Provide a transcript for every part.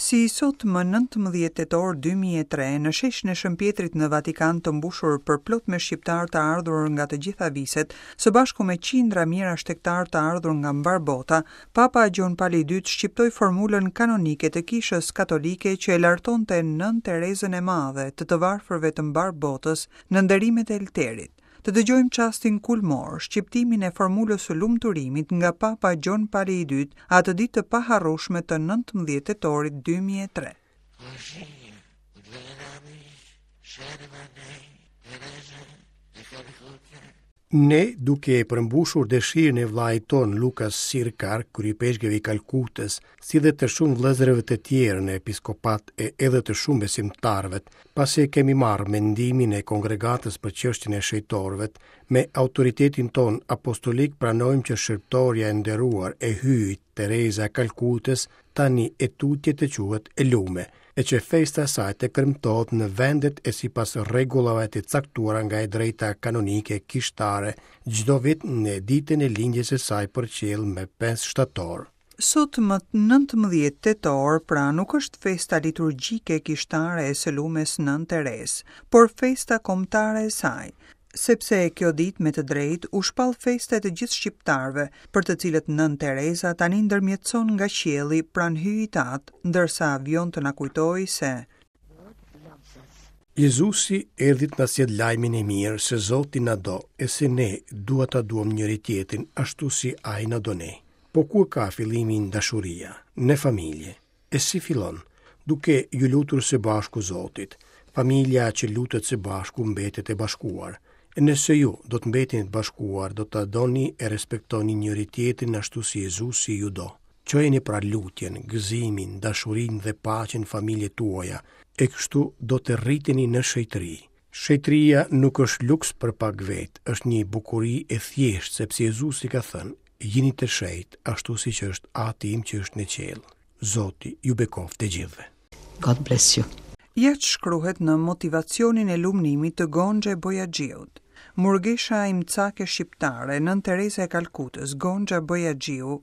Si sot më 19 tetor 2003, në sheshin e Shëmpjetrit në Vatikan të mbushur për plot me shqiptar të ardhur nga të gjitha viset, së bashku me qindra mijëra shtektar të ardhur nga mbar bota, Papa Gjon Pali II shqiptoi formulën kanonike të Kishës Katolike që e lartonte Nën Terezën e Madhe të varfërve të mbar botës në nderimet e Elterit. Të dëgjojmë çastin kulmor, shqiptimin e formulës së lumturimit nga Papa Gjon Pali II atë ditë të paharrueshme të 19 tetorit 2003. Ne, duke e përmbushur dëshirën e vllait ton Lukas Sirkar, kryepeshgjevi i Kalkutës, si dhe të shumë vëllezërve të tjerë në episkopat e edhe të shumë besimtarëve, pasi kemi marrë mendimin e kongregatës për çështjen e shejtorëve, me autoritetin ton apostolik pranojmë që shërptorja e nderuar e hyjit Tereza Kalkutës tani e tutje të quhet e lume, e që festa e saj të kremtohet në vendet e sipas rregullave të caktuara nga e drejta kanonike kishtare çdo vit në ditën e lindjes së saj për qiell me 5 shtator. Sot më 19 tetor, pra nuk është festa liturgjike kishtare e së lumes Nën Terezë, por festa kombëtare e saj, sepse kjo ditë me të drejtë u shpall festa e të gjithë shqiptarëve, për të cilët Nën Tereza tani ndërmjetëson nga qielli pranë hyjit atë, ndërsa avion të na kujtojë se Jezusi erdhi të na sjell lajmin e mirë se Zoti na do, e se ne duhet ta duam njëri tjetrin ashtu si ai na do ne. Po ku ka fillimin dashuria? Në familje. E si fillon? Duke ju lutur së bashku Zotit. Familja që lutet së bashku mbetet e bashkuar. E nëse ju do të mbeteni të bashkuar, do ta doni e respektoni njëri tjetrin ashtu si Jezusi ju do. Çojeni pra lutjen, gëzimin, dashurinë dhe paqen familjet tuaja, e kështu do të rriteni në shejtëri. Shejtëria nuk është luks për pak vet, është një bukuri e thjeshtë, sepse Jezusi ka thënë: "Jini të shejt, ashtu siç është Ati im që është në qiell." Zoti ju bekoft të gjithëve. God bless you. Jetë shkruhet në motivacionin e lumnimit të Gonxhe Bojaxhiut. Murgesha imcake shqiptare Nën Tereza e Kalkutës, Gonxha Bojaxhiu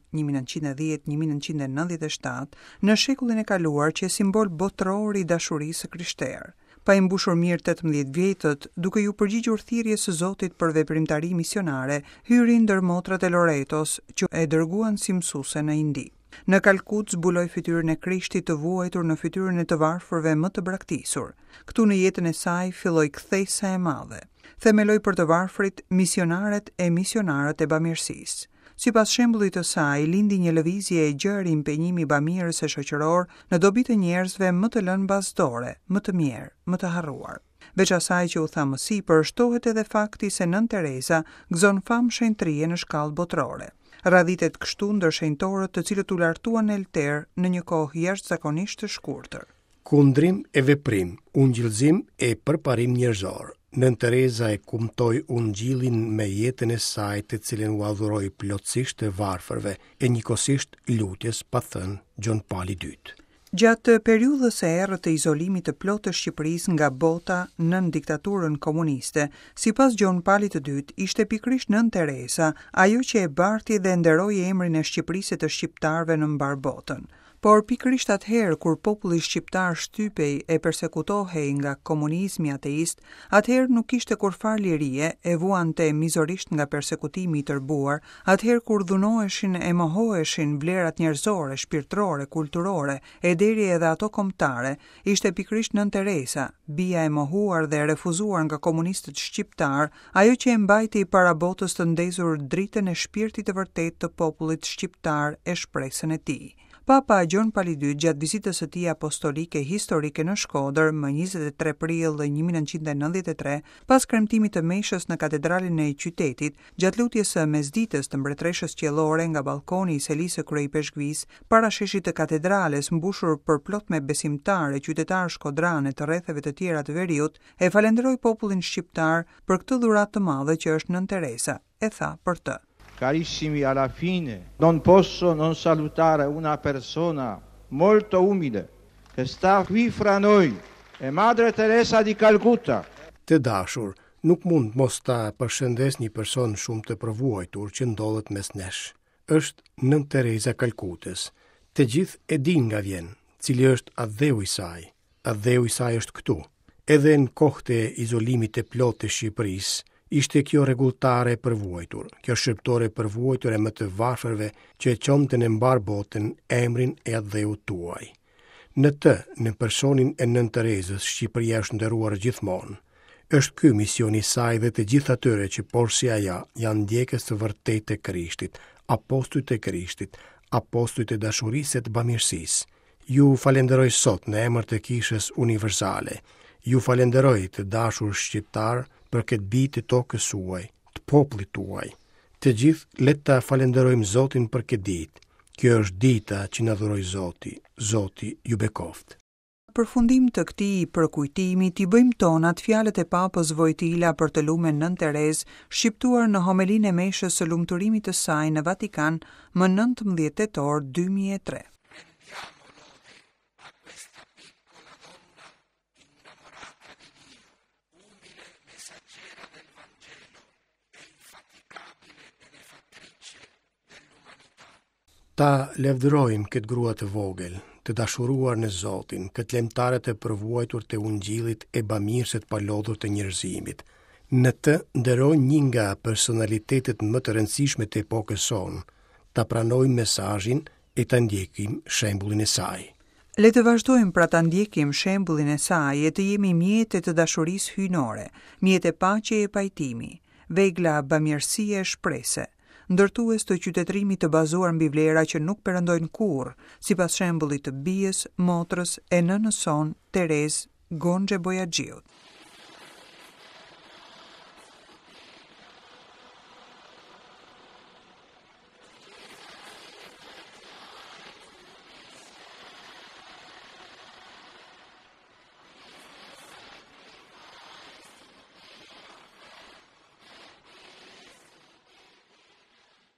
1900-1997, në shekullin e kaluar që e simbol botror i dashurisë së krishterë. Pa i mbushur mirë 18 vjetët, duke ju përgjigjur thirrjes së Zotit për veprimtari misionare, hyri ndër motrat e Loretos që e dërguan si mësuese në Indi. Në Kalkutë zbuloi fytyrën e Krishtit të vuajtur në fytyrën e të varfërve më të braktisur. Këtu në jetën e saj filloi kthesa e madhe. Themeloi për të varfrit misionarët e bamirësisë. Sipas shembullit të saj, lindi një lëvizje e gjerë impenjimi i bamirës së shoqëror në dobi të njerëzve më të lënë bazdore, më të mirë, më të harruar. Veç asaj që u tha më sipër, shtohet edhe fakti se Nën Tereza gëzon famë shenjtërie në shkallë botrore. Radhitet kështu ndër shenjtorët të cilët u lartuan në Elter në një kohë jashtëzakonisht të shkurtër. Kundrim e veprim, ungjillëzim e përparim njerëzor. Nën Tereza e kumtoi ungjillin me jetën e saj, të cilën u adhuroi plotësisht të varfërve, e njëkohësisht lutjes, pa thënë Gjon Pali II. Gjatë periudhës së errët të izolimit të plotë të Shqipërisë nga bota nën diktaturën komuniste, sipas Gjon Palit të II, ishte pikërisht Nën Tereza ajo që e barti dhe nderoi emrin e Shqipërisë të shqiptarëve në mbar botën. Por pikërisht atëherë kur populli shqiptar shtypej e persekutohej nga komunizmi ateist, atëherë nuk kishte kurfar lirie, e vuante mizorisht nga persekutimi i tërbuar, atëherë kur dhunoheshin e mohoheshin vlerat njerëzore, shpirtërore, kulturore, e deri edhe ato kombëtare, ishte pikërisht Nën Tereza, bija e mohuar dhe refuzuar nga komunistët shqiptar, ajo që e mbajti para botës të ndezur dritën e shpirtit të vërtet të popullit shqiptar e shpresën e tij. Papa Gjon Pali II gjatë vizitës së tij apostolike historike në Shkodër më 23 prill 1993, pas kremtimit të meshës në katedralin e qytetit, gjatë lutjes së mesditës të mbretreshës qiellore nga balkoni i selisë së kryepeshkvisë, para sheshit të katedrales mbushur përplot me besimtarë, qytetarë shkodranë të rrethave të tjera të veriut, e falenderoi popullin shqiptar për këtë dhuratë të madhe që është Nën Tereza, e tha për të: Carissimi, alla fine non posso non salutare una persona molto umile che sta qui fra noi, è Madre Teresa di Calcutta. Të dashur, nuk mund mos ta përshëndes një person shumë të provuajtur që ndodhet mes nesh. Është Nën Tereza Kalkutës. Të gjithë e din nga vjen, cili është adheu i saj. Adheu i saj është këtu. Edhe në kohët e izolimit të plotë të Shqipërisë, ishte kjo rregulltare e përvojtur, kjo shqiptore përvojtur e më të varfërve që e qomten e mbar botën emrin e adheut tuaj. Në të, në personin e Nën Terezës, Shqipëria është nderuar gjithmonë. Është ky misioni i saj dhe të gjithë atyre që porsi aja janë ndjekës të vërtetë të Krishtit, apostujt e Krishtit, apostujt e dashurisë e të bamirësisë. Ju falenderoj sot në emër të Kishës Universale. Ju falenderoj të dashur shqiptar për këtë bijtë të tokës suaj, të popullit tuaj. Të gjithë le ta falenderojmë Zotin për këtë ditë. Kjo është dita që na dhuroi Zoti. Zoti ju bekoft. Përfundim të këtij përkujtimi t'i bëjmë tonat fjalët e Papës Vojtila për të lumen Nën Terezë, shqiptuar në homelinë e meshës së lumturimit të saj në Vatikan më 19 tetor 2003. Ta levdërojmë këtë grua të vogël, të dashuruar në Zotin, këtë lëmtare të përvojtur të ungjillit e bamirësit pa lodhur të njerëzimit. Në të nderojmë një nga personalitetet më të rëndësishme të epokës sonë, ta pranojmë mesazhin e ta ndjekim shembullin e saj. Le të vazhdojmë pra ta ndjekim shembullin e saj e të jemi mjete të dashurisë hyjnore, mjete paqe e pajtimi, vegla bamirësie e shprese, ndërtues të qytetërimit të bazuar mbi vlera që nuk perëndojnë kurrë, sipas shembullit të bijës, motrës e nënës son Terezë Gonxhe Bojaxhiut.